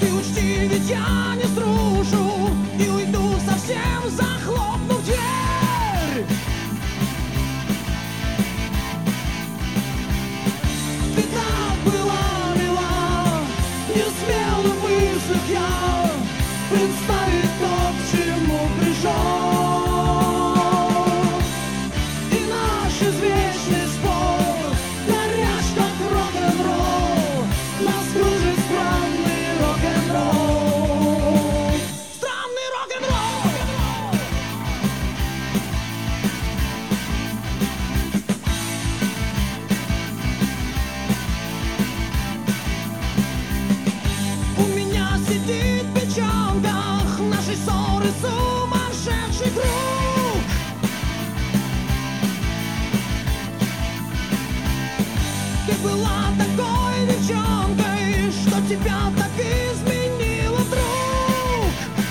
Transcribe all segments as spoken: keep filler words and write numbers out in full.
Ты учти, ведь я не струшу и уйду совсем, захлопнув дверь. Ты так была мила, не смела в мыслях я представить то, к чему пришел. И наш извечный спор, горяч как рок-н-ролл, нас кружит странный рок-н-ролл. Странный рок-н-ролл. У меня сидит в печенках нашей ссоры сумасшедший круг. Ты была такой девчонкой, что тебя так изменила вдруг.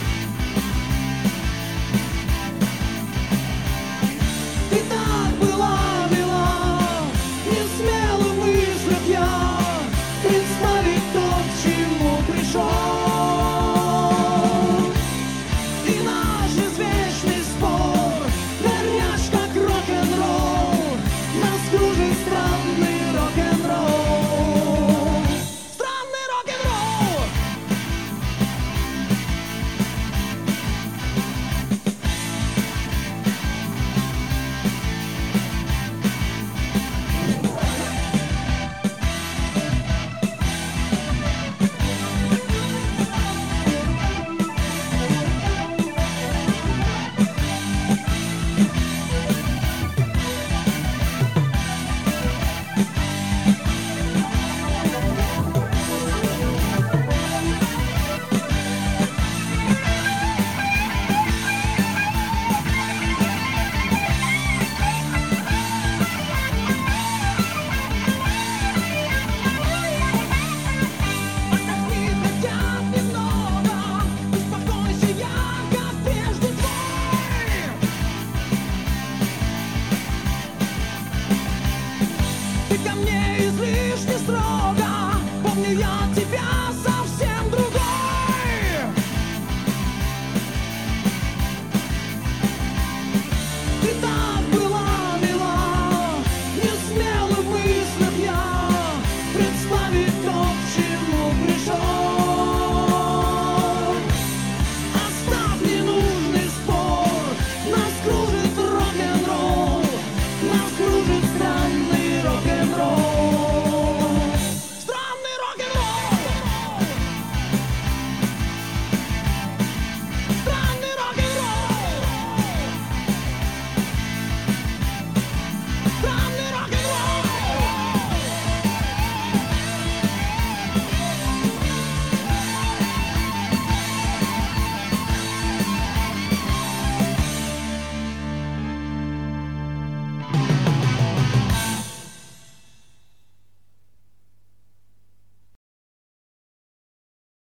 Ты так была мила, не смела в мыслях я представить то, к чему пришел. И наш извечный спор, горяч как рок-н-ролл, нас кружит странный рок-н-ролл. Странный рок-н-ролл. Отдохни хотя бы немного, успокойся, я как прежде твой. Ты ко мне излишне строго, помню я тебя сам.